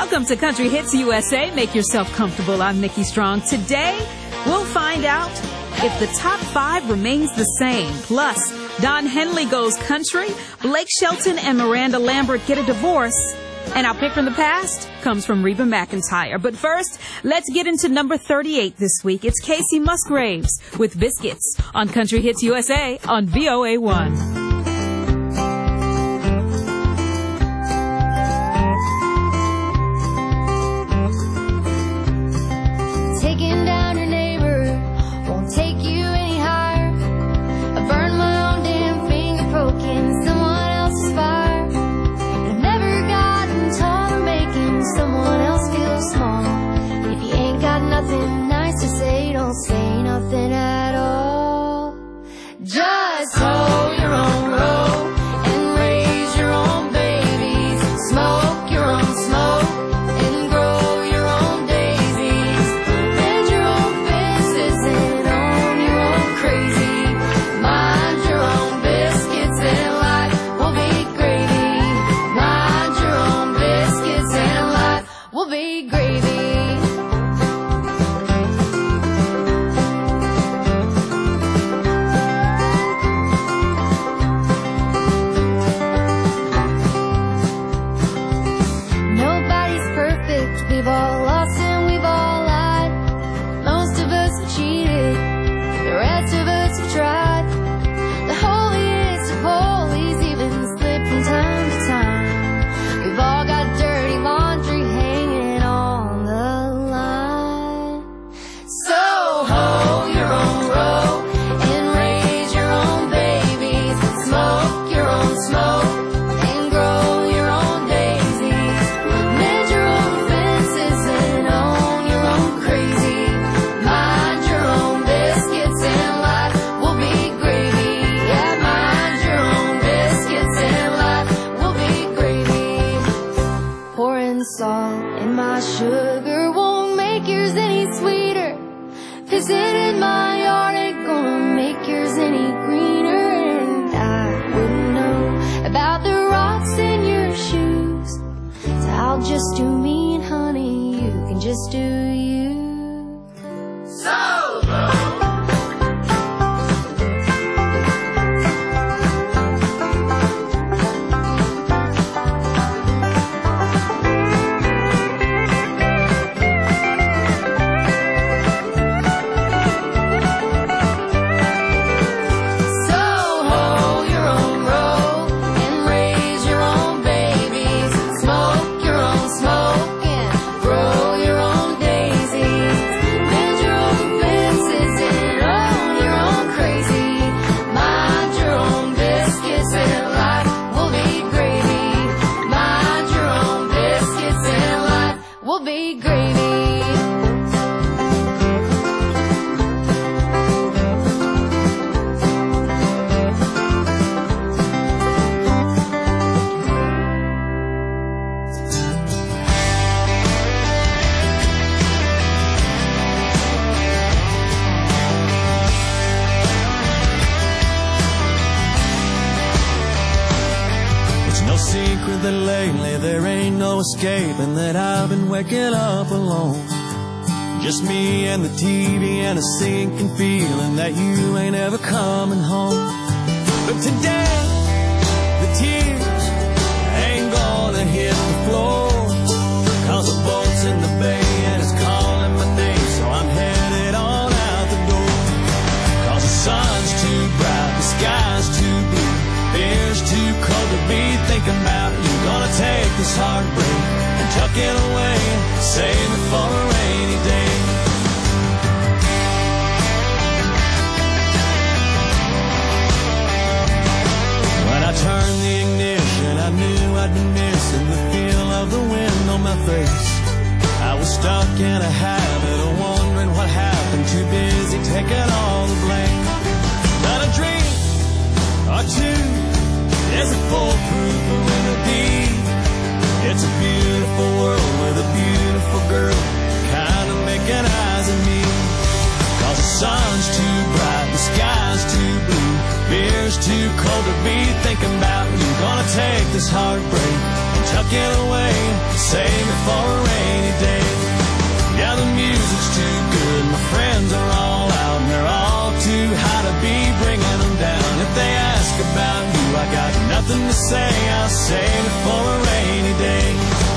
Welcome to Country Hits USA. Make yourself comfortable. I'm Nikki Strong. Today, we'll find out if the top 5 remains the same. Plus, Don Henley goes country, Blake Shelton and Miranda Lambert get a divorce, and our pick from the past comes from Reba McEntire. But first, let's get into number 38 this week. It's Casey Musgraves with Biscuits on Country Hits USA on VOA1. Say nothing at all. Just hoe your own row and raise your own babies. Smoke your own smoke and grow your own daisies. Bend your own fences and own your own crazy. Mind your own biscuits and life will be gravy. Mind your own biscuits and life will be gravy. We've all lost and we've all lied. Most of us have cheated, the rest of us have tried. The holiest of holies even slip from time to time. We've all got dirty laundry hanging on the line. So hoe your own row and raise your own babies. Smoke your own smoke and grow your own daisies. Mend your own fences and own your own crazy. Mind your own biscuits and life will be gravy. Yeah, mind your own biscuits and life will be gravy. Pouring salt in my sugar won't make yours any sweeter. Pissing in my yard ain't gonna make yours any greener. And I wouldn't know about the rocks in your shoes, so I'll just do me, and honey, you can just do you. Will be gravy. It's no secret that lately there ain't no escaping that I've been waking up alone. Just me and the TV and a sinking feeling that you ain't ever coming home. But today, the tears ain't gonna hit the floor, 'cause the boat's in the bay and it's calling my name, so I'm headed on out the door. 'Cause the sun's too bright, the sky's too blue, air's too cold to be thinking about you. Gonna take this heartbreak and tuck it away, save it for a rainy day. When I turned the ignition, I knew I'd be missing the feel of the wind on my face. I was stuck in a habit of wondering what happened, too busy taking all the blame. Not a dream or two is a foolproof remedy. It's a beautiful world with a beautiful girl kind of making eyes at me. 'Cause the sun's too bright, the sky's too blue, beer's too cold to be thinking about you. Gonna take this heartbreak and tuck it away, save it for a rainy day. Yeah, the music's too good, my friends are all out, and they're all too high to be bringing them down. If they ask about you, I got nothing to say, I'll save it for a rainy day.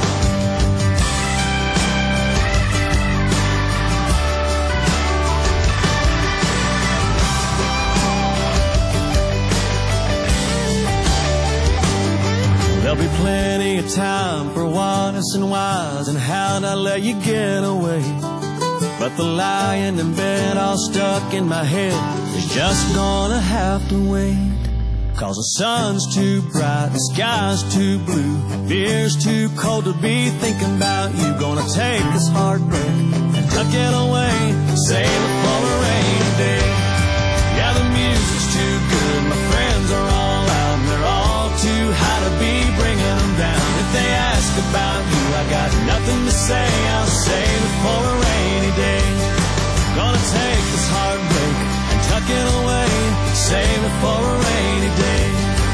There'll be plenty of time for what's and whys and how'd I let you get away. But the lying in bed all stuck in my head is just gonna have to wait. 'Cause the sun's too bright, the sky's too blue, fear's too cold to be thinking about you. Gonna take this heartbreak and tuck it away, save it for a rainy day. Yeah, the music's too good, my friends are all out, and they're all too high to be bringing them down. If they ask about you, I got nothing to say, I'll save it for a rainy day. Gonna take this heartbreak and tuck it away, save it for a rainy day.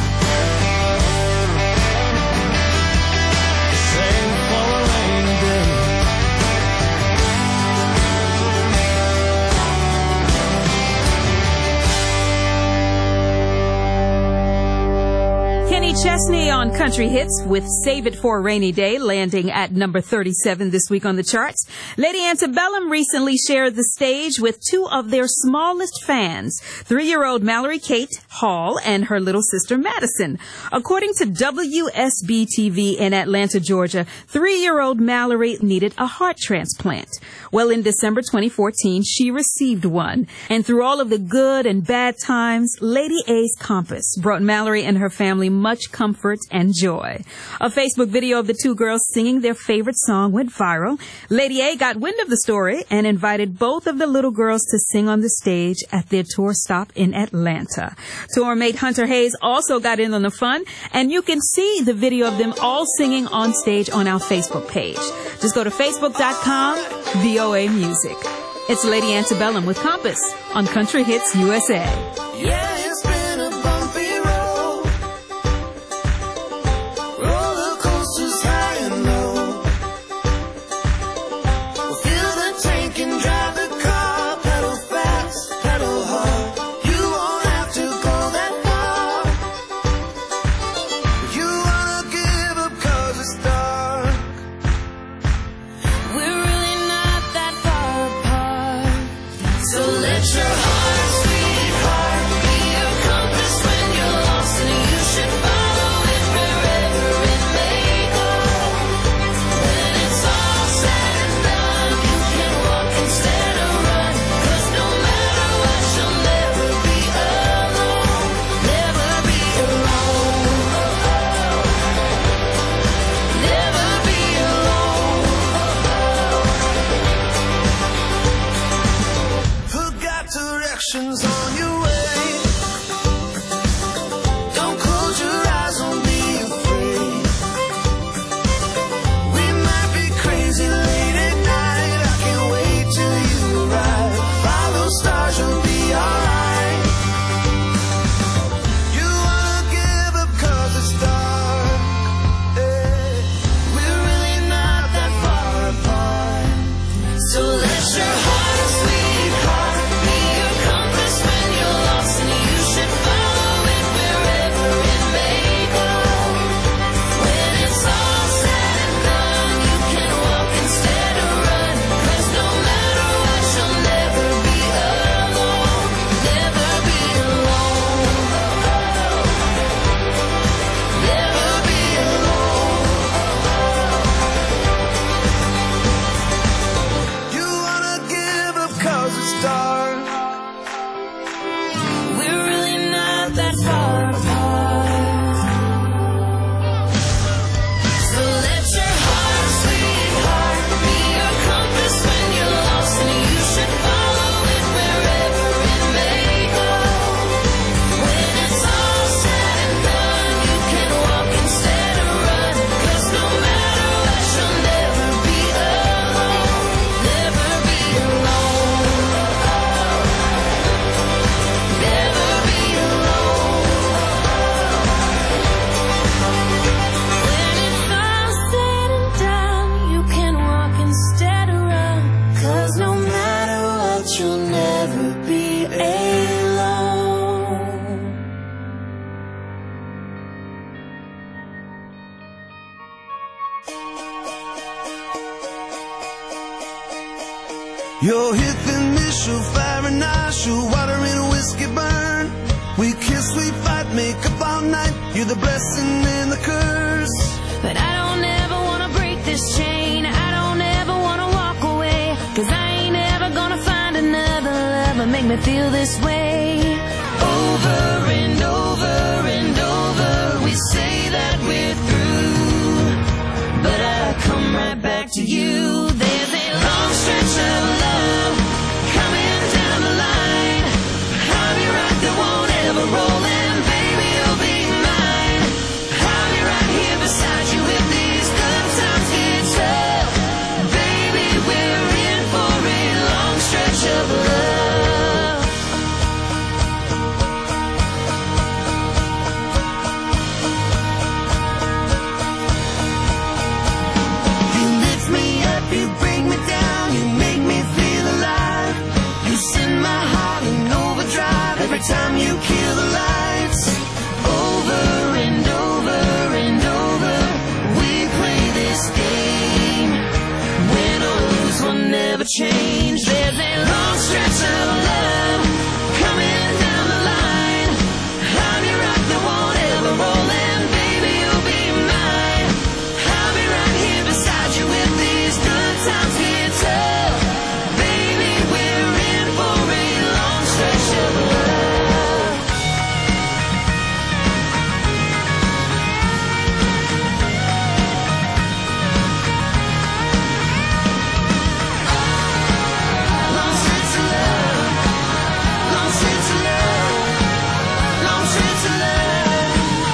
Save it for a rainy day. Kenny Chesney on Country Hits with Save It for a Rainy Day, landing at number 37 this week on the charts. Lady Antebellum recently shared the stage with two of their smallest fans, 3-year-old Mallory Kate Hall and her little sister Madison. According to WSB-TV in Atlanta, Georgia, 3-year-old Mallory needed a heart transplant. Well, in December 2014, she received one. And through all of the good and bad times, Lady A's Compass brought Mallory and her family much comfort and joy. A Facebook video of the two girls singing their favorite song went viral. Lady A got wind of the story and invited both of the little girls to sing on the stage at their tour stop in Atlanta. Tour mate Hunter Hayes also got in on the fun, and you can see the video of them all singing on stage on our Facebook page. Just go to facebook.com, VOA Music. It's Lady Antebellum with Compass on Country Hits USA. Yeah, it's been a bumpy road, roller coasters high and low. We'll fill the tank and drive the car, pedal fast, pedal hard. You won't have to go that far. You wanna give up 'cause it's dark. We're really not that far apart. So let your heart, sweetheart, be Your hit initial fire and ice, your water and a whiskey burn. We kiss, we fight, make up all night. You're the blessing and the curse. But I don't ever wanna break this chain. I don't ever wanna walk away, 'cause I ain't ever gonna find another lover make me feel this way. Over and over and over, we say that we're through, but I come right back to you. There's a long stretch of love coming down the line. I'll be right there, won't ever roll, and baby, you'll be mine. I'll be right here beside you if these good times get tough. Baby, we're in for a long stretch of love. You lift me up, you bring me down, you make me feel alive. You send my heart in overdrive every time you kill the lights. Over and over and over, we play this game. Win or lose, we'll never change. There's a long stretch of love coming down the line. I'm your rock that won't ever roll, and baby, you'll be mine. I'll be right here beside you if these good times get tough. Baby, we're in for a long stretch of love. Long stretch of love. Long stretch of love. Long stretch of love.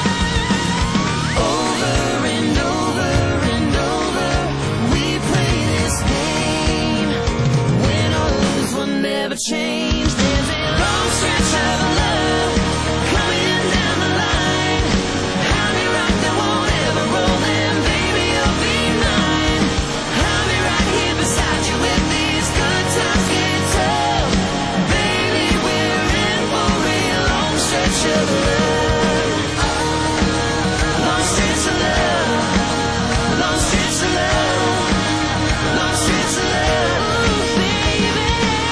Over and over and over, we play this game. Win or lose, we'll never change. There's a long stretch of love coming down the line. I'll be right there, won't ever roll, and baby, you'll be mine. I'll be right here beside you if these good times get tough. Baby, we're in for a long stretch of love. Long stretch of love. Long stretch of love. Long stretch of love, baby.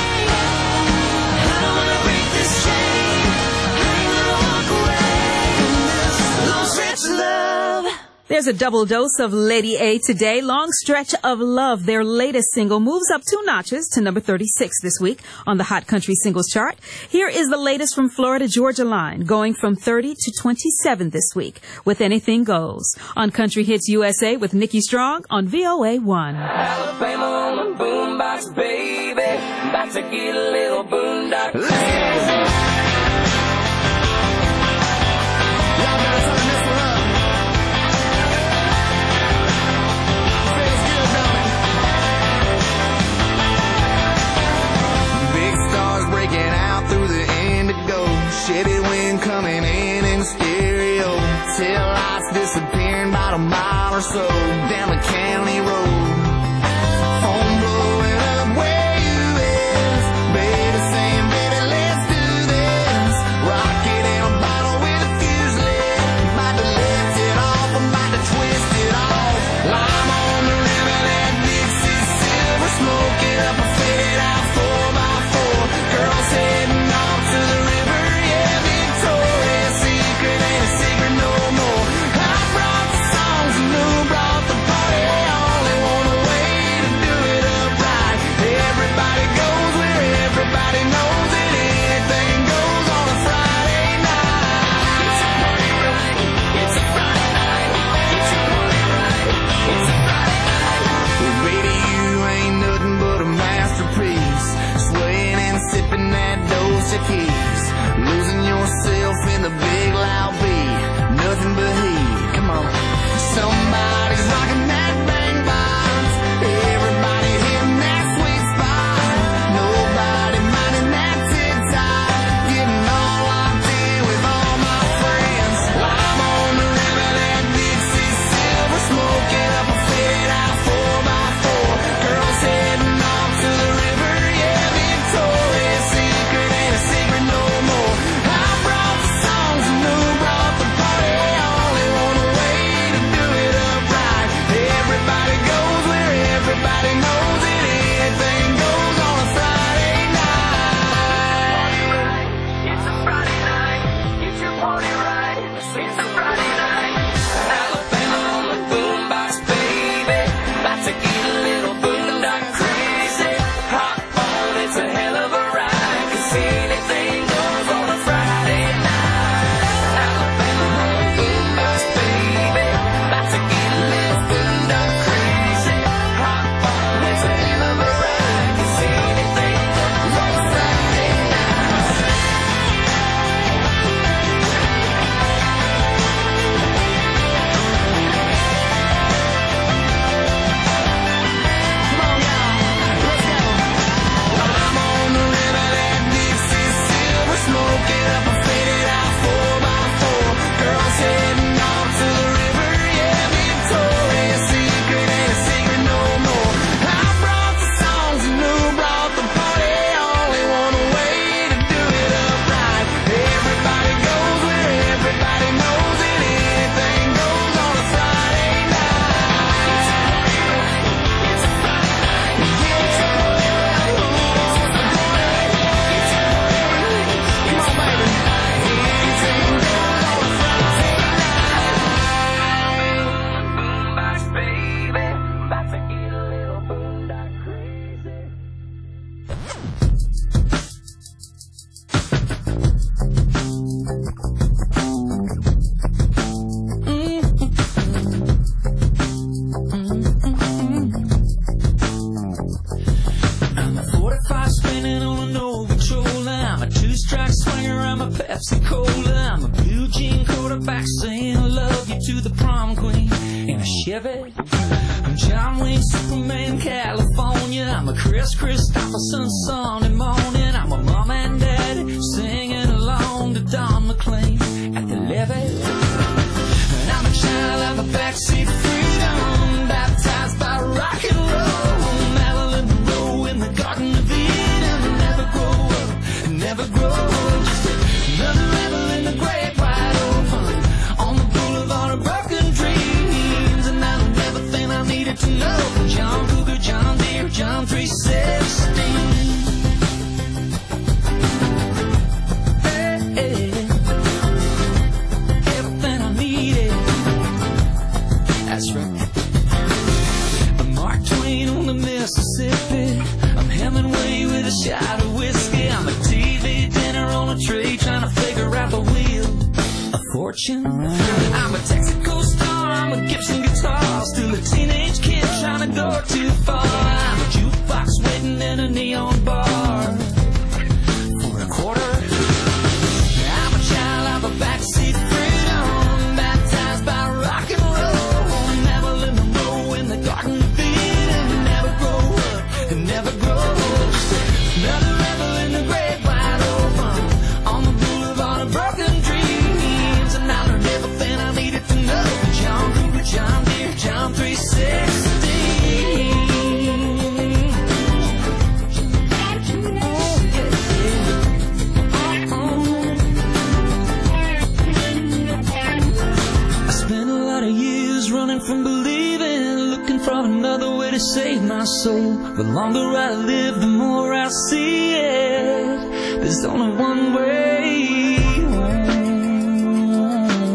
I don't wanna break this chain. I ain't gonna walk away. Long stretch of love. There's a double dose of Lady A today. Long Stretch of Love, their latest single, moves up 2 notches to number 36 this week on the Hot Country Singles Chart. Here is the latest from Florida Georgia Line, going from 30 to 27 this week with Anything Goes. On Country Hits USA with Nikki Strong on VOA1. Alabama on the boombox, baby. About to get a little boondock. Big stars breaking out through the indigo. Shitty wind coming in stereo. Tail lights disappearing about a mile or so down the county road. Phone blowing up where you is. Baby saying, baby, let's do this. Rocket in a bottle with a fuse lit. About to lift it off, I'm about to twist it off. Lime on the rim of that Dixie silver, smoking up a faded out 4x4. Girls heading off to the river, yeah, Victoria's Secret ain't a secret no more. I brought the songs and who brought the party on. saying I love you to the prom queen in a Chevy. I'm John Wayne, Superman, California. I'm a Chris Christopherson Sunday morning. I'm a mom and daddy singing along to Don McLean at the levee. And I'm a child of a backseat freedom, baptized by rock and roll. Marilyn Monroe in the Garden of Eden. Never grow up, never grow old. Just another rebel in the great wide open on the boulevard of broken dreams. And I learned everything I needed to know from John Cougar, John Deere, John 316. Mississippi, I'm Hemingway with a shot of whiskey. I'm a TV dinner on a tray trying to figure out the wheel of fortune. I'm a Texaco star, I'm a Gibson guitar, still a teenage kid trying to go too far. I'm a jukebox waiting in a neon bar for a quarter. I'm a child of a backseat freedom, baptized by rock and roll. Marilyn Monroe in the Garden of Eden. Never grow old. Another rebel in the great wide open on the boulevard of broken dreams. And I learned everything I needed to know. John Cougar, John Deere, John 316. I spent a lot of years running from believing, looking for another way to save my soul. The longer I live, the more I see it. There's only one way home.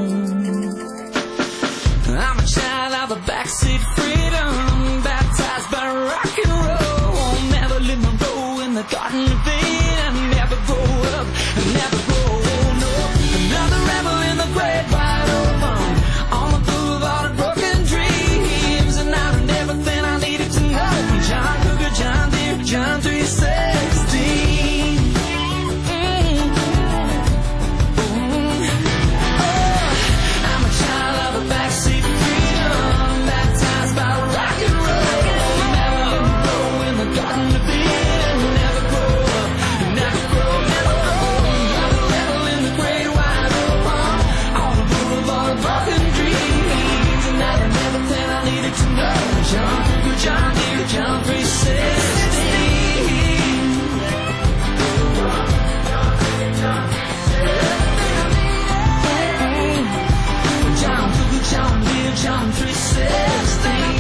I'm a child of a backseat freedom, baptized by rock and roll. Marilyn Monroe in the Garden of Eden. Never grow up, never grow old. No, another rebel in the great wide open on the boulevard of broken dreams. And I learned everything I needed to know from John Cougar, John Deere, John 316. I'm a child of a backseat freedom, baptized by rock and roll. Marilyn Monroe in the Garden of Eden. Never grow up, never grow, never grow. Another rebel in the great wide open on the boulevard of broken dreams. And I learned everything I needed to know. John Cougar, John Deere, John 316. John Cougar, John Deere, John 316.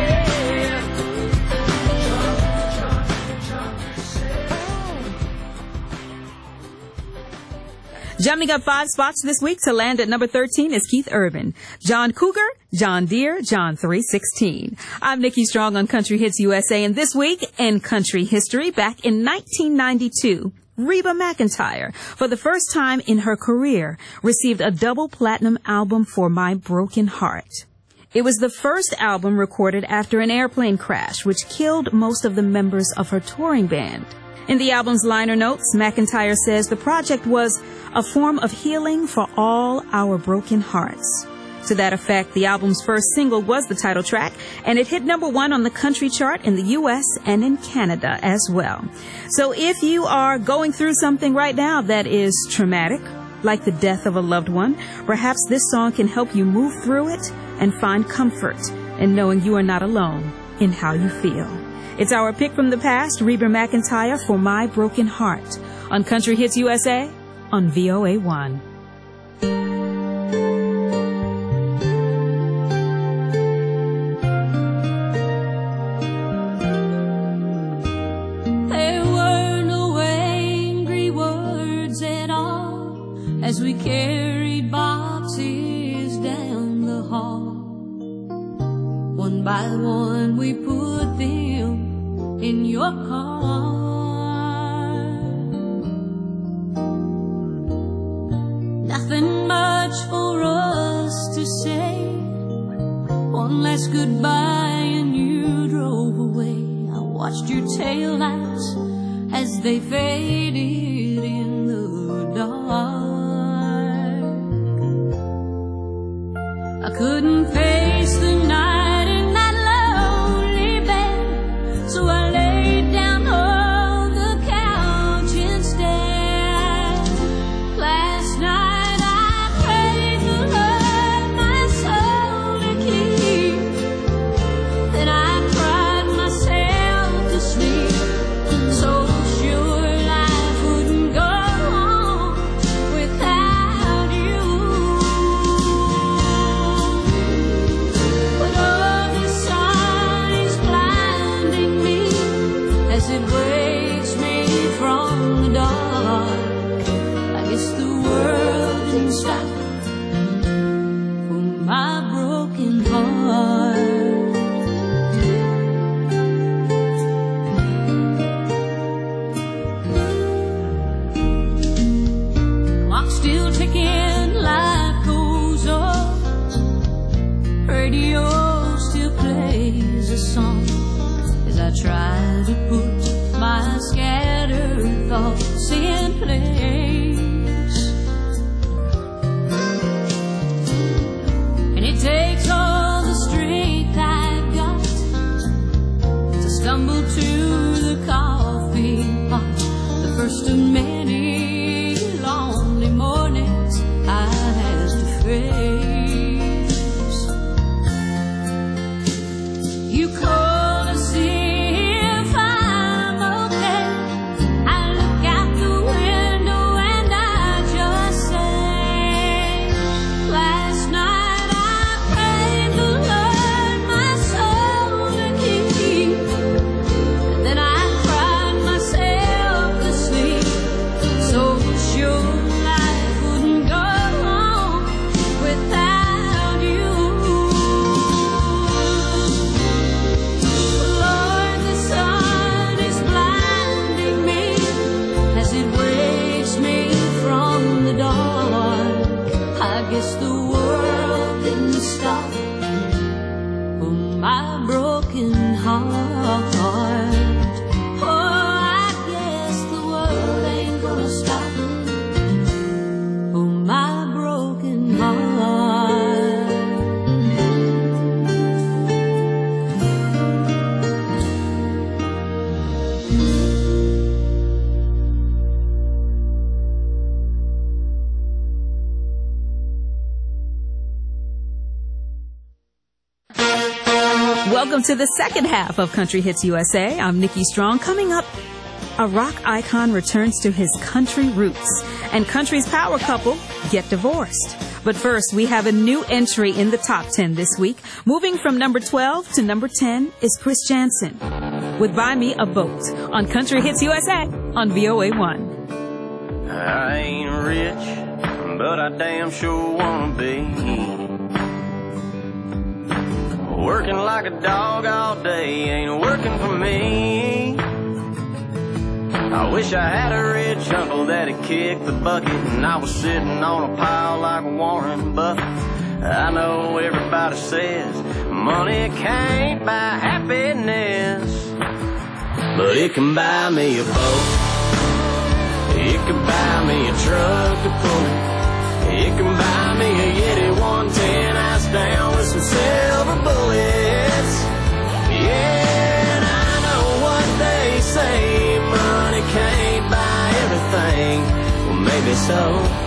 Jumping up 5 spots this week to land at number 13 is Keith Urban. John Cougar, John Deere, John 316. I'm Nikki Strong on Country Hits USA, and this week in country history, back in 1992, Reba McEntire, for the first time in her career, received a double platinum album for My Broken Heart. It was the first album recorded after an airplane crash, which killed most of the members of her touring band. In the album's liner notes, McEntire says the project was a form of healing for all our broken hearts. To that effect, the album's first single was the title track, and it hit number 1 on the country chart in the U.S. and in Canada as well. So if you are going through something right now that is traumatic, like the death of a loved one, perhaps this song can help you move through it and find comfort in knowing you are not alone in how you feel. It's our pick from the past, Reba McEntire for My Broken Heart, on Country Hits USA on VOA1. There were no angry words at all as we carried boxes down the hall. One by one we put them in your car. Nothing much for us to say. One last goodbye and you drove away. I watched your taillights as they faded in the dark. I couldn't face the night in that lonely bed, so I laid down on the couch instead. Last night I prayed the Lord my soul to keep, then I cried myself to sleep, so sure life wouldn't go on without you. But oh, the sun is blinding me as it wakes me from the dark. I guess the world didn't stop for my broken heart. Clock still ticking, life goes on. Radio still plays a song as I try to put my scattered thoughts in place. And it takes all the strength I've got to stumble to the coffee pot, the first of many lonely mornings I have to face. You call to see if I'm okay. I look out the window and I just say, last night I prayed the Lord my soul to keep, and then I cried myself to sleep, so sure life wouldn't go on without you. Lord, the sun is blinding me as it wakes me from the dark. I guess the world didn't stop for my broken heart. Oh, I guess the world ain't gonna stop for my broken heart. Welcome to the second half of Country Hits USA. I'm Nikki Strong. Coming up, a rock icon returns to his country roots, and country's power couple get divorced. But first, we have a new entry in the top 10 this week. Moving from number 12 to number 10 is Chris Jansen with Buy Me a Boat on Country Hits USA on VOA1. I ain't rich, but I damn sure wanna be. Working like a dog all day ain't working for me. I wish I had a rich uncle that'd kick the bucket and I was sitting on a pile like Warren Buffett. I know everybody says money can't buy happiness, but it can buy me a boat. It can buy me a truck to pull it. It can buy me a Yeti 110 ice down with some silver bullets. Yeah, and I know what they say, money can't buy everything. Well, maybe so,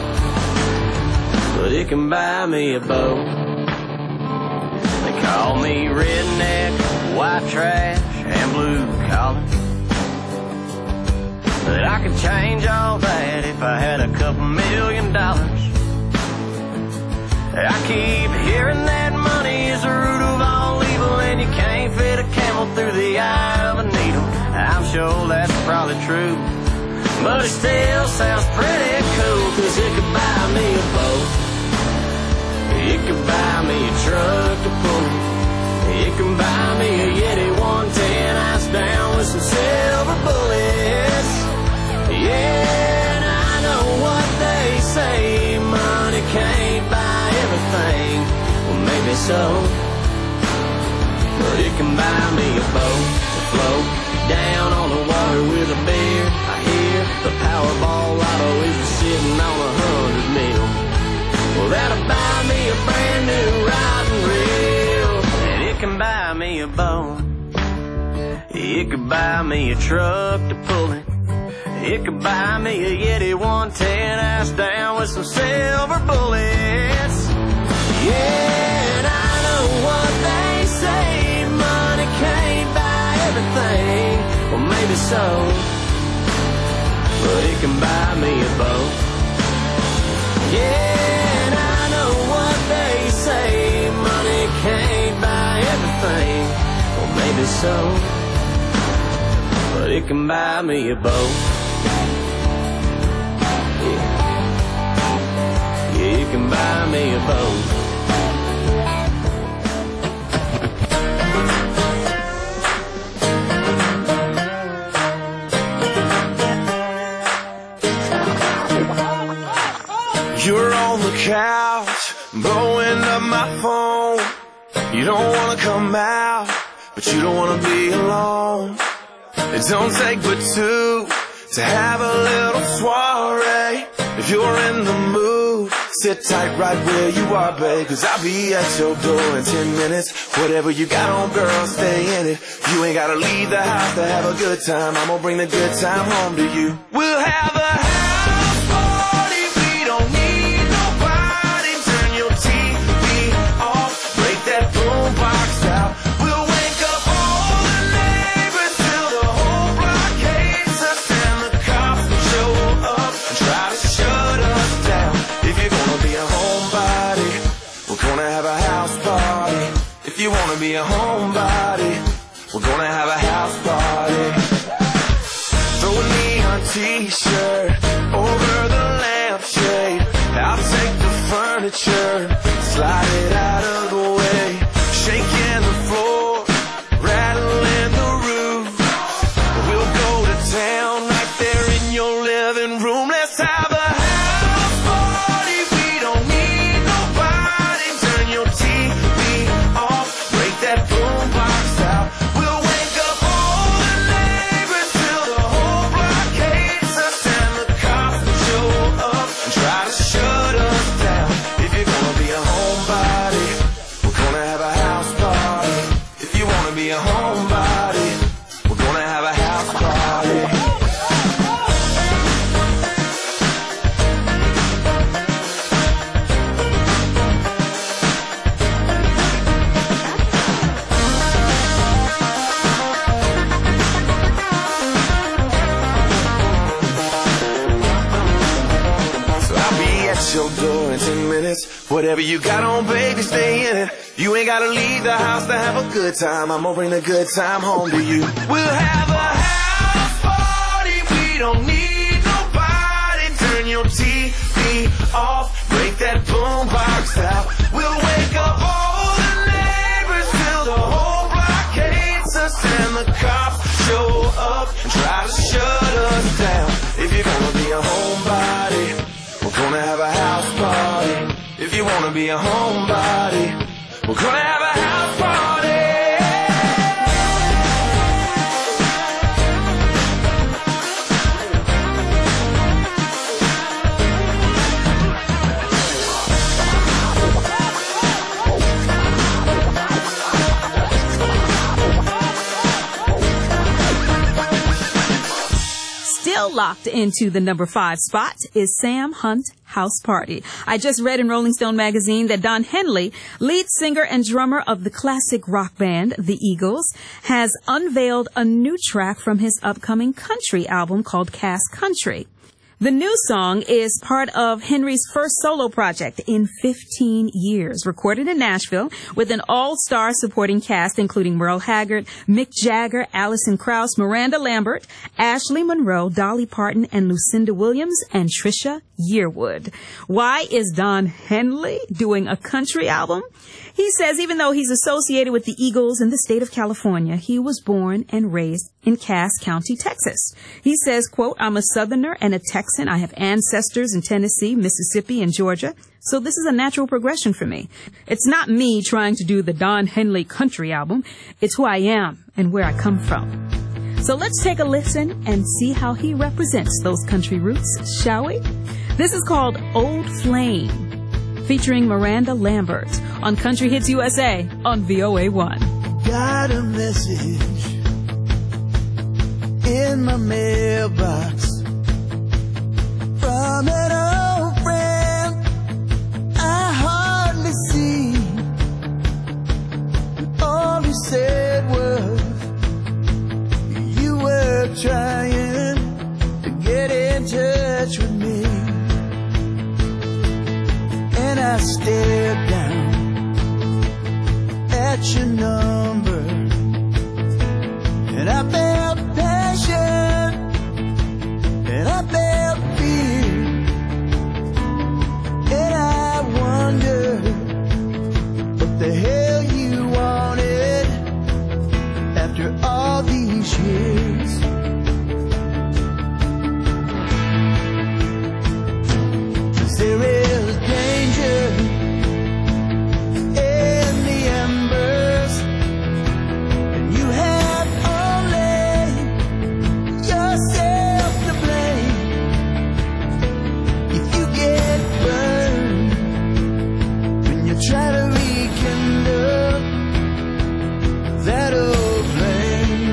but it can buy me a boat. They call me redneck, white trash, and blue collar, but I could change all that if I had a couple $1 million. I keep hearing that money is the root of all evil, and you can't fit a camel through the eye of a needle. I'm sure that's probably true, but it still sounds pretty cool, 'cause it could buy me a boat. It could buy me a truck to pull it. It can buy me a Yeti 110 ice down with some silver bullets. Yeah, and I know what they say, money can't buy everything. Well, maybe so, but it can buy me a boat to float down on the water with a beer. I hear the Powerball lotto is sitting on $100 million. Well, that'll buy me a brand new ride could buy me a truck to pull it. It could buy me a Yeti 110 ass down with some silver bullets. Yeah, and I know what they say, money can't buy everything. Well, maybe so, but it can buy me a boat. Yeah, and I know what they say, money can't buy everything. Well, maybe so, but it can buy me a boat. Yeah, it can buy me a boat. You're on the couch, blowing up my phone. You don't wanna come out, but you don't wanna be alone. It don't take but two to have a little soiree. If you're in the mood, sit tight right where you are, babe, 'cause I'll be at your door in 10 minutes. Whatever you got on, girl, stay in it. You ain't gotta leave the house to have a good time. I'm gonna bring the good time home to you. We'll have a house party. We don't need nobody. Turn your TV off, break that boombox out. We'll wake up all the neighbors till the whole block hates us, and the cops will show up and try to shut us down. If you're gonna be a homebody, we're gonna have a house party. If you wanna be a homebody, we're gonna have a house party. Throw a neon t-shirt over the lampshade. I'll take the furniture, slide it out of the way. Shaking the floor, rattling the roof. We'll go to town right there in your living room. Let's have a house party. We don't need nobody. Turn your TV off, break that boombox out. We'll wake up all the neighbors till the whole block hates us, and the cops will show up and try to shut us down. If you're gonna be a homebody, we're gonna have a house party. If you wanna be a homebody, we're gonna have a house party. So I'll be at your door in 10 minutes. Whatever you got on, baby, stay in it. You ain't gotta leave the house to have a good time. I'm gonna bring the good time home to you. We'll have a house party. We don't need nobody. Turn your TV off, break that boombox out. We'll wake up all the neighbors till the whole block hates us, and the cops show up and try to shut us down. If you're gonna be a homebody, we're gonna have a house party. If you wanna be a homebody, we're gonna have a house party. Still locked into the number 5 spot is Sam Hunt House Party. I just read in Rolling Stone magazine that Don Henley, lead singer and drummer of the classic rock band The Eagles, has unveiled a new track from his upcoming country album called Cass Country. The new song is part of Henry's first solo project in 15 years, recorded in Nashville with an all-star supporting cast including Merle Haggard, Mick Jagger, Alison Krauss, Miranda Lambert, Ashley Monroe, Dolly Parton, and Lucinda Williams, and Trisha Yearwood. Why is Don Henley doing a country album? He says even though he's associated with the Eagles in the state of California, he was born and raised in Cass County, Texas. He says, quote, "I'm a Southerner and a Texan. I have ancestors in Tennessee, Mississippi, and Georgia. So this is a natural progression for me. It's not me trying to do the Don Henley country album. It's who I am and where I come from." So let's take a listen and see how he represents those country roots, shall we? This is called Old Flame, featuring Miranda Lambert on Country Hits USA on VOA1. Got a message in my mailbox from an old friend I hardly see. All he said was you were trying to get in touch with me. And I stared down at your number, and I felt passion, and I felt fear, and I wondered what the hell you wanted after all these years. 'Cause there is danger in the embers, and you have only yourself to blame if you get burned when you try to rekindle that old flame.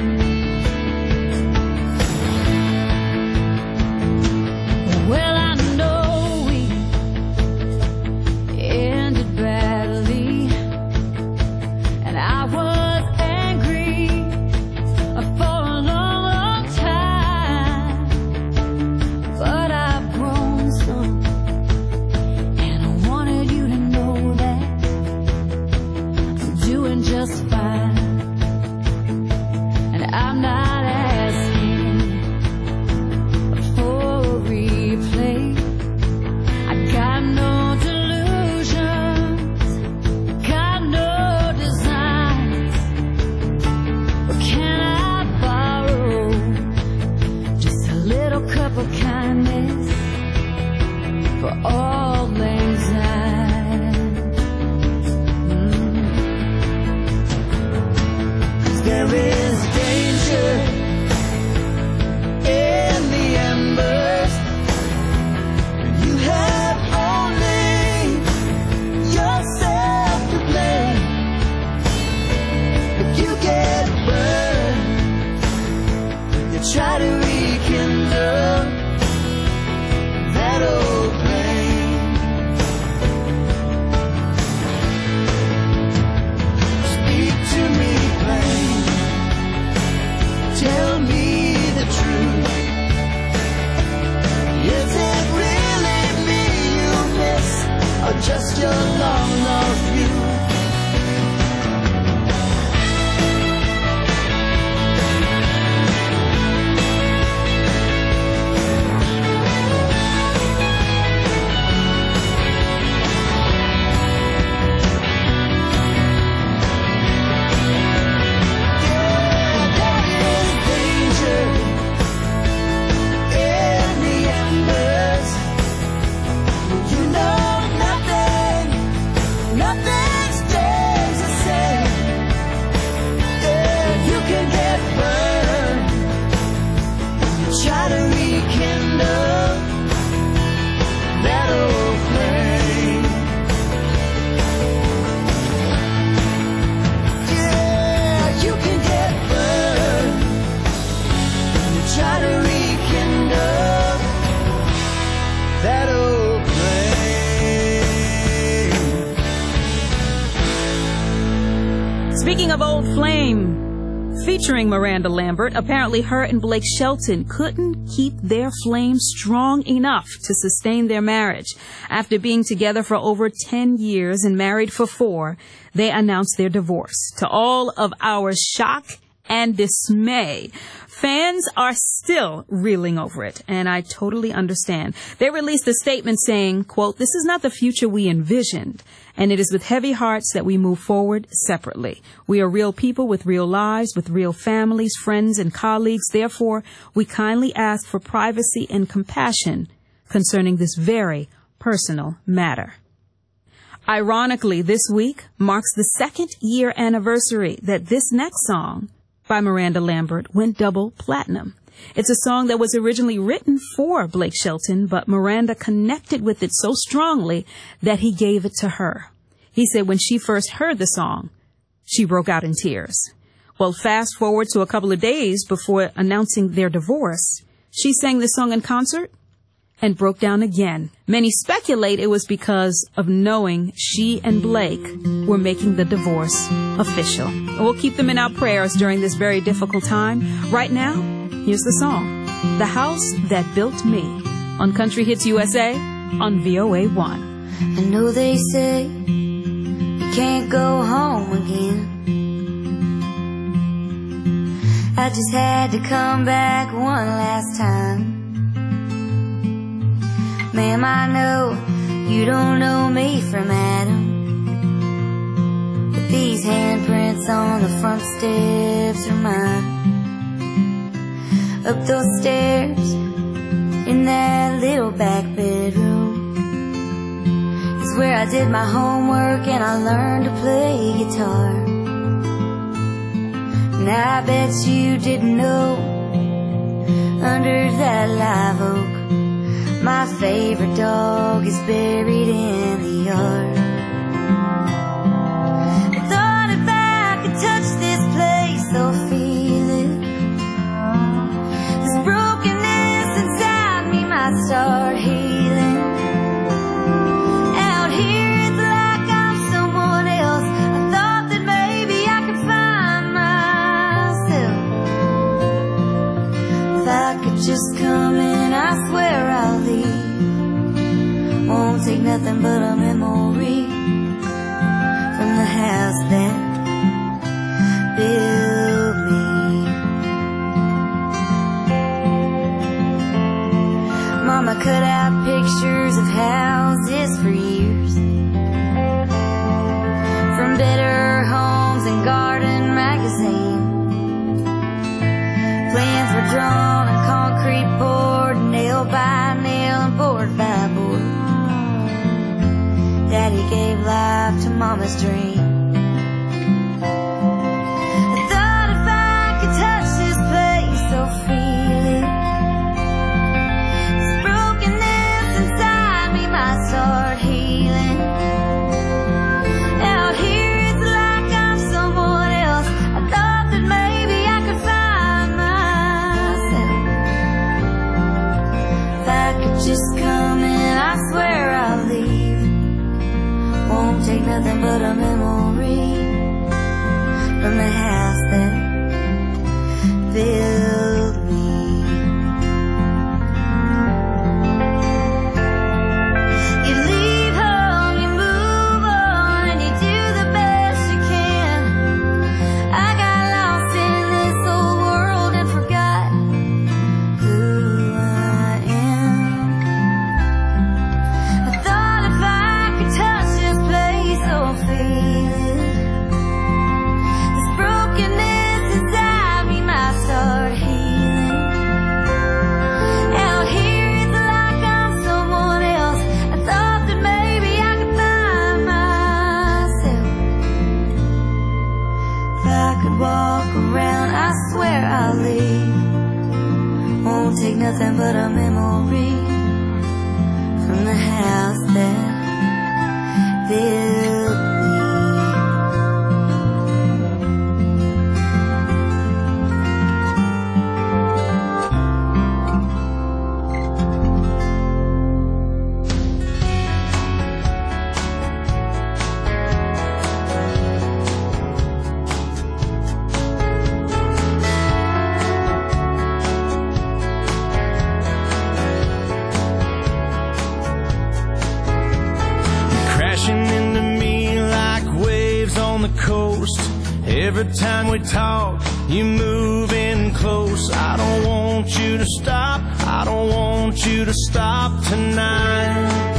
Well, I know we ended badly, and I was angry for a long, long time. But I've grown some, and I wanted you to know that I'm doing just fine. And I'm not asking for a replay. I got no delusions, got no designs. But can I borrow just a little cup of kindness for all lang syne? 'Cause there is danger in the embers, and you have only yourself to blame if you get burned. You try to rekindle that old flame. Speak to me plain, tell me the truth. Is it really me you miss, or just your long lost youth? Try to rekindle that old flame. Yeah, you can get burned when you try to rekindle that old flame. Speaking of Old Flame, featuring Miranda Lambert, apparently her and Blake Shelton couldn't keep their flame strong enough to sustain their marriage. After being together for over 10 years and married for 4, they announced their divorce. To all of our shock and dismay, fans are still reeling over it, and I totally understand. They released a statement saying, quote, "This is not the future we envisioned, and it is with heavy hearts that we move forward separately. We are real people with real lives, with real families, friends, and colleagues. Therefore, we kindly ask for privacy and compassion concerning this very personal matter." Ironically, this week marks the 2nd year anniversary that this next song by Miranda Lambert went double platinum. It's a song that was originally written for Blake Shelton, but Miranda connected with it so strongly that he gave it to her. He said when she first heard the song, she broke out in tears. Well, fast forward to a couple of days before announcing their divorce, she sang the song in concert and broke down again. Many speculate it was because of knowing she and Blake were making the divorce official. We'll keep them in our prayers during this very difficult time. Right now, here's the song, The House That Built Me, on Country Hits USA on VOA1. I know they say you can't go home again. I just had to come back one last time. Ma'am, I know you don't know me from Adam, but these handprints on the front steps are mine. Up those stairs in that little back bedroom is where I did my homework and I learned to play guitar. And I bet you didn't know, under that live oak, my favorite dog is buried in the yard. I thought if I could touch this place or feel it, this brokenness inside me might start healing. Out here it's like I'm someone else. I thought that maybe I could find myself. If I could just come in, I swear I'll leave. Won't take nothing but a memory from the house that built me. Mama cut out pictures of houses for years, from Better Homes and Garden magazine. Plans were drawn on concrete board, nail by nail and board by board. Daddy gave life to Mama's dream. I thought if I could touch this place or feel it, this brokenness inside me might start healing. Out here it's like I'm someone else. I thought that maybe I could find myself. If I could just come in, I swear I'll leave. Won't take nothing but a memory from the house that built me. You leave home, you move on, and you do the best you can. I got lost in this old world and forgot who I am. I thought if I could touch this place or feel it, this brokenness inside me might start healing. Out here it's like I'm someone else. I thought that maybe I could find myself. If I could walk around, I swear I'll leave. Won't take nothing but a memory from the house that built me. Crashing into me like waves on the coast. Every time we talk, you move in close. I don't want you to stop, I don't want you to stop tonight.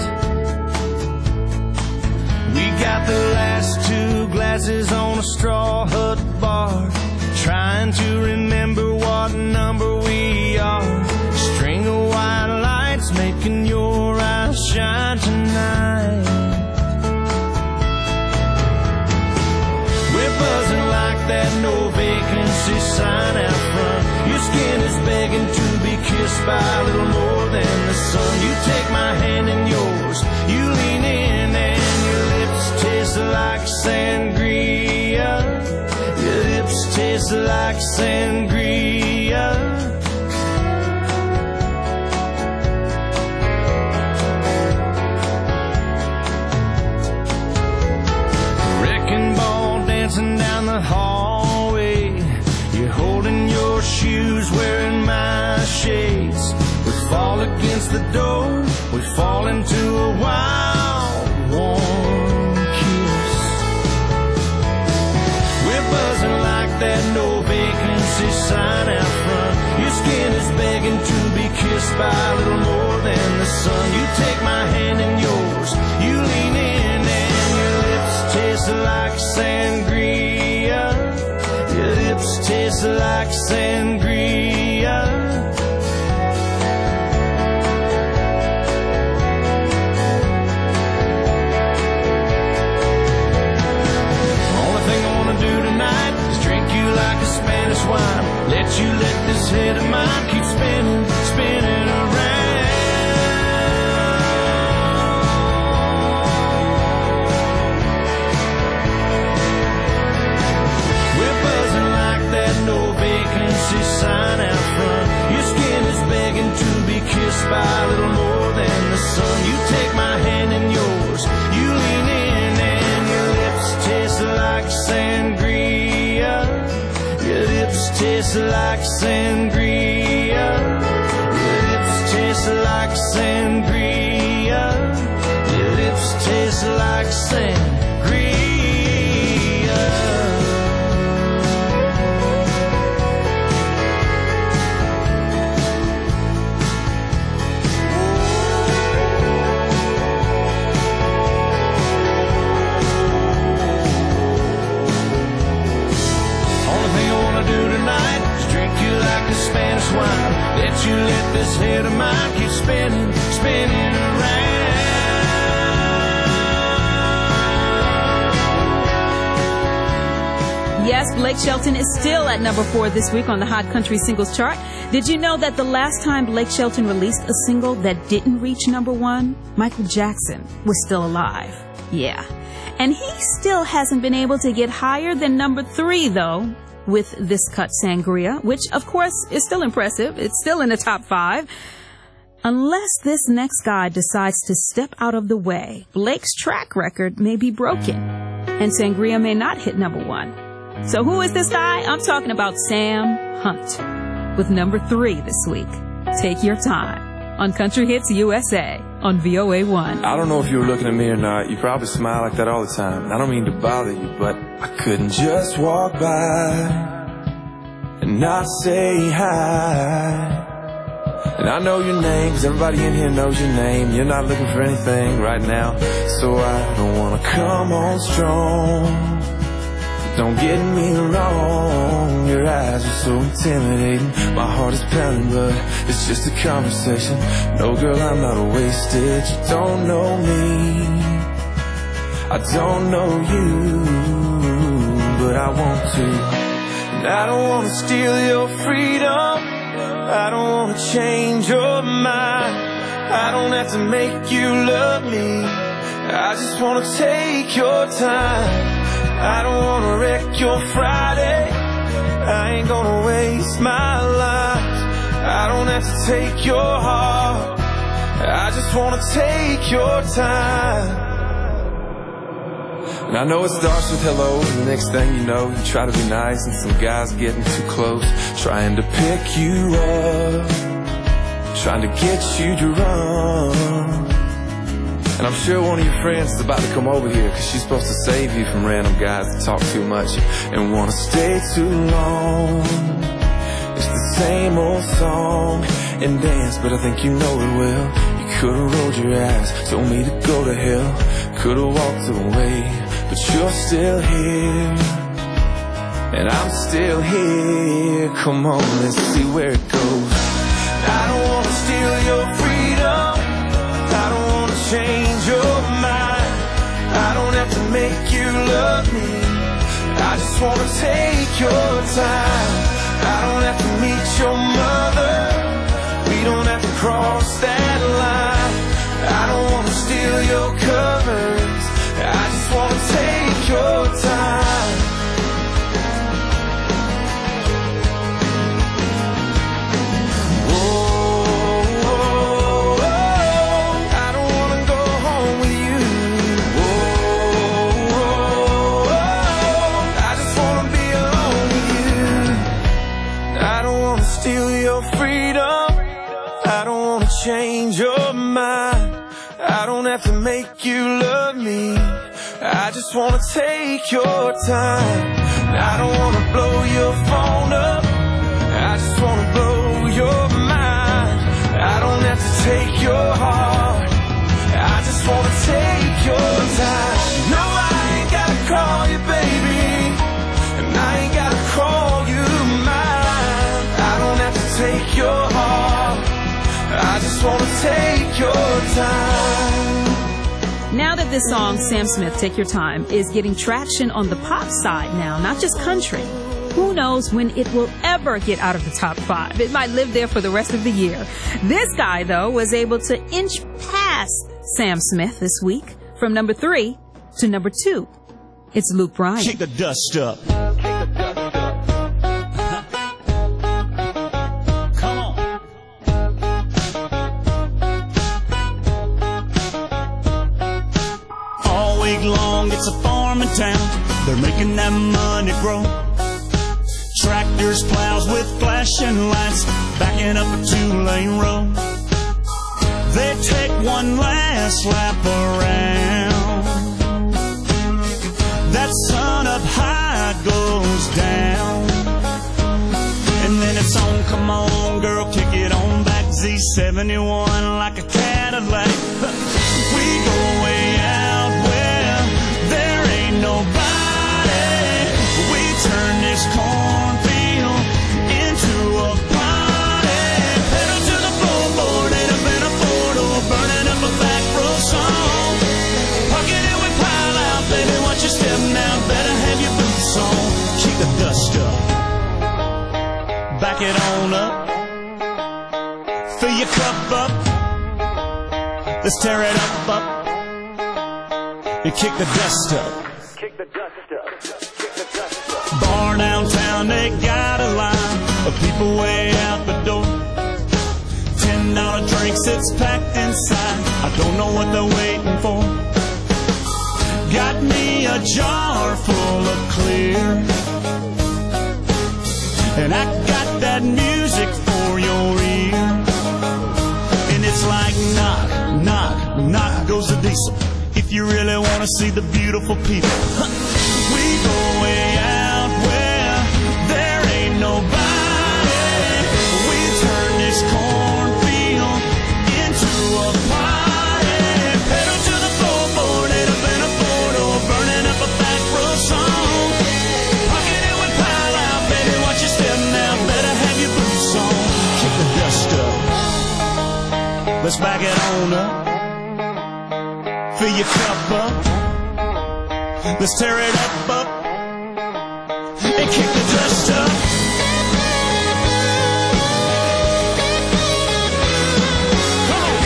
We got the last two glasses on a straw hut bar, trying to remember what number we are. String of white lights making your eyes shine tonight. We're buzzing like that no vacancy sign out front. Your skin is begging to be kissed by a little more than the sun. You take my hand in yours, you lean in and your lips taste like sangria. Your lips taste tastes like sangria. Wrecking ball dancing down the hallway. You're holding your shoes, wearing my shades. We fall against the door, we fall into a wild, warm kiss. We're buzzing like that no vacancy sign out front. Your skin is begging to be kissed by a little more than the sun. You take my hand in yours, you lean in, and your lips taste like sangria. Your lips taste like sangria. Only thing I wanna do tonight is drink you like a Spanish wine. Let you let this head of mine keep spinning, spinning around. We're buzzing like that no vacancy sign out front. Your skin is begging to be kissed by a little more than the sun. You take my hand in yours, you lean in, and your lips taste like sangria. Your lips taste like sangria. Your lips taste like sangria. Your lips taste like sangria. Spanish wine. Let you let this head of mine keep spinning, spinning around. Yes, Blake Shelton is still at number 4 this week on the Hot Country Singles Chart. Did you know that the last time Blake Shelton released a single that didn't reach number 1, Michael Jackson was still alive? Yeah. And he still hasn't been able to get higher than number 3, though, with this cut Sangria, which of course is still impressive. It's still in the top 5. Unless this next guy decides to step out of the way, Blake's track record may be broken and Sangria may not hit number 1. So who is this guy? I'm talking about Sam Hunt with number 3 this week. Take your time on Country Hits USA on VOA1. I don't know if you were looking at me or not. You probably smile like that all the time. I don't mean to bother you, but I couldn't just walk by and not say hi. And I know your name, 'cause everybody in here knows your name. You're not looking for anything right now, so I don't wanna come on strong. Don't get me wrong, your eyes are so intimidating. My heart is pounding, but it's just a conversation. No, girl, I'm not wasted. You don't know me, I don't know you, but I want to. And I don't want to steal your freedom, I don't want to change your mind. I don't have to make you love me, I just want to take your time. I don't wanna wreck your Friday, I ain't gonna waste my life. I don't have to take your heart, I just wanna take your time. And I know it starts with hello, and the next thing you know, you try to be nice, and some guy's getting too close, trying to pick you up, trying to get you to run. And I'm sure one of your friends is about to come over here, 'cause she's supposed to save you from random guys that talk too much and wanna stay too long. It's the same old song and dance, but I think you know it well. You could've rolled your eyes, told me to go to hell, could've walked away, but you're still here, and I'm still here. Come on, let's see where it goes. I don't wanna steal your freedom, I don't wanna change your mind. I don't have to make you love me, I just wanna take your time. I don't have to meet your mother, we don't have to cross that line. I don't wanna steal your covers, I just wanna take your time. have to make you love me. I just wanna take your time. I don't wanna blow your phone up, I just wanna blow your mind. I don't have to take your heart, I just wanna take your time. No, I ain't gotta call you baby, and I ain't gotta call you mine. I don't have to take your heart, I just wanna take your time. Now that this song, Sam Smith, Take Your Time, is getting traction on the pop side now, not just country, who knows when it will ever get out of the top 5. It might live there for the rest of the year. This guy, though, was able to inch past Sam Smith this week from number 3 to number 2. It's Luke Bryan. Kick the dust up. Come on. All week long, it's a farming town. They're making that money grow. Tractors, plows with flashing lights, backing up a 2-lane road. They take one last lap around. That sun up high goes down, and then it's on, come on girl, kick it on back. Z71 like a Cadillac. We go way out where there ain't nobody. We turn this cornfield into a party. Pedal to the floorboard, ain't up in a four-door, burning up a back row song. Parking it with pile out, baby, watch your step now, better have your boots on. Kick the dust up, back it on up, fill your cup up, let's tear it up, and kick the dust up. Bar downtown, they got a line of people way out the door. $10 drinks, it's packed inside, I don't know what they're waiting for. Got me a jar full of clear, and I got that music for your ear. And it's like knock, knock, knock goes the diesel. If you really want to see the beautiful people, we go way out where there ain't nobody. We turn this cornfield into a party. Pedal to the floorboard, ain't up in a four-door, burning up a back row song. Pocket it with pile out, baby, watch your step now, better have your boots on. Kick the dust up, let's back it on up, fill your cup up, let's tear it up, and kick the dust up. Come on.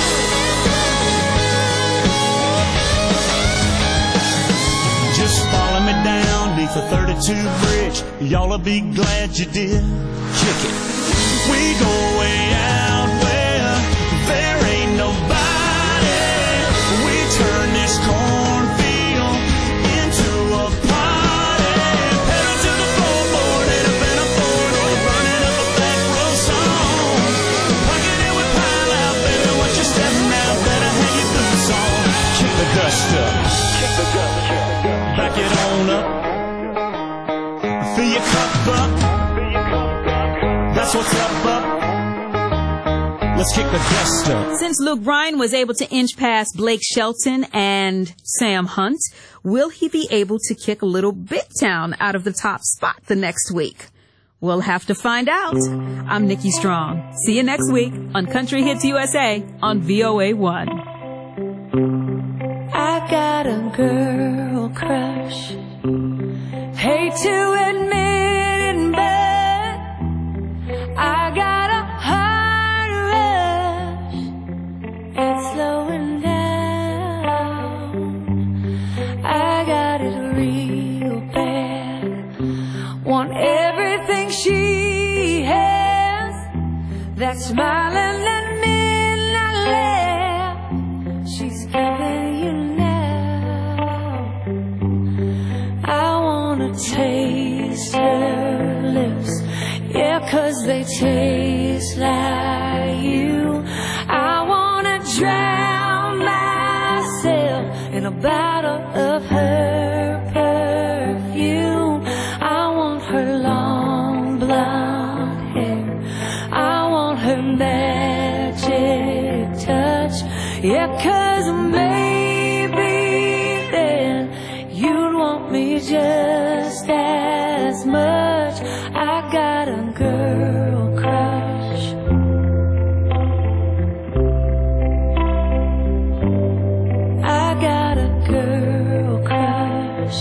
Just follow me down beneath the 32 bridge, y'all'll be glad you did. Kick it. We go way out where there ain't nobody. We turn this cornfield into a party. Pedal to the floorboard, ain't up in a four-door, burning up a back row song. Pocket it with pile out, baby, watch your step now, better have your boots on. Kick the dust up, back it on up, fill your cup up, that's what's up. Let's kick the dust up. Since Luke Bryan was able to inch past Blake Shelton and Sam Hunt, will he be able to kick Little Big Town out of the top spot the next week? We'll have to find out. I'm Nikki Strong. See you next week on Country Hits USA on VOA1. I got a girl crush. Hate to admit it, but I got a heart rush. It's slowing down. I got it real bad. Want everything she has. That smiling and midnight laugh she's giving you now. I wanna taste her lips, yeah, 'cause they taste like you. I wanna drown myself bottle of her perfume. I want her long blonde hair. I want her magic touch. Yeah, 'cause maybe then you'd want me just as much. I got a girl crush. I got a girl crush.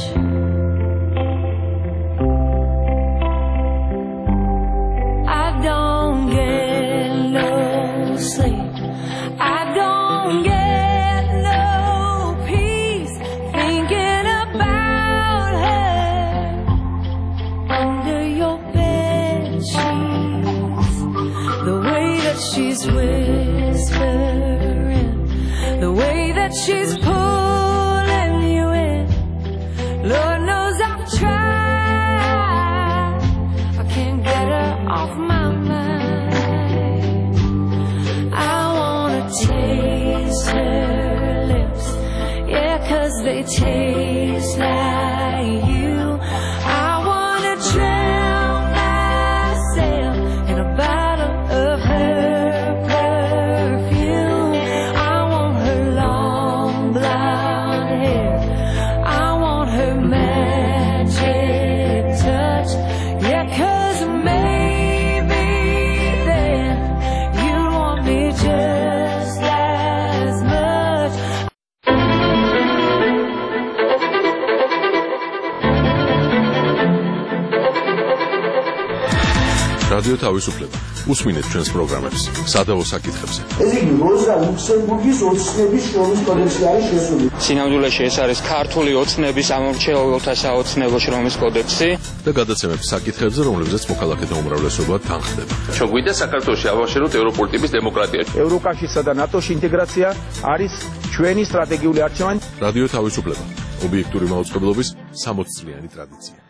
I don't get no sleep. I don't get no peace thinking about her under your bed sheets. The way that she's whispering, the way that she's pulling you in. Lord knows I've tried. I can't get her off my mind. I wanna taste her lips, yeah, 'cause they taste like you. I wanna drown myself in a bottle of her perfume. I want her long blonde hair. I want her magic touch. Yeah, 'cause maybe then you want me just as much. რადიო თავისუფლება. უსმინეთ ჩვენს პროგრამებს სადავო საკითხებზე. ეს იგი როზა ლუქსემბურგის ოცნების შრომის კოდექსში არის შესული. სინამდვილეში ეს არის ქართული ოცნების ამორჩეულთა საოცნებო შრომის კოდექსი და გადაცემებს საკითხებზე, რომლებზეც მოქალაქეთა უმრავლესობა თანხდება. ჩვენ გვინდა საქართველოში ავაშენოთ ევროპული ტიპის დემოკრატია. ევროკავშირსა და ნატოს ინტეგრაცია არის ჩვენი სტრატეგიული არჩევანი. რადიო თავისუფლება. ობიექტური მაუწყებლობის 60 წლიანი ტრადიცია.